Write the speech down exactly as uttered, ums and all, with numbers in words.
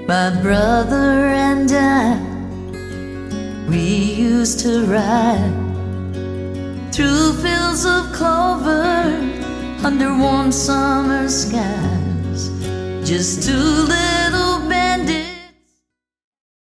My brother and I, we used to ride through fields of clover under warm summer skies, just two little